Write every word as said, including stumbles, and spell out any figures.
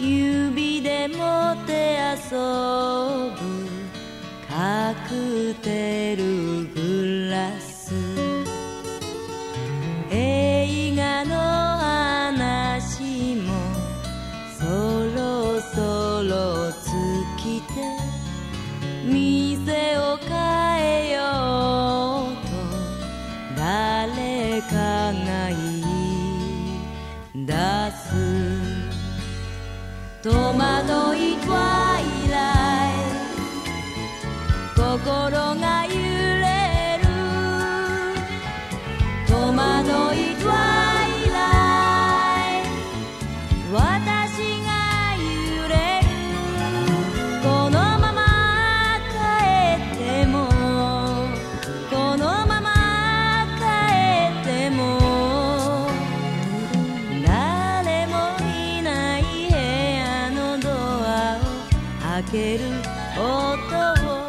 指でもて遊ぶカクテルグラス、映画の話もそろそろ尽きて、店を変えようと誰かが言い出す。戸惑いトワイライト、心が揺れる。戸惑いトワイライト、私が揺れる。このまま帰っても、このまま帰っても、誰もいない部屋のドアを開ける音を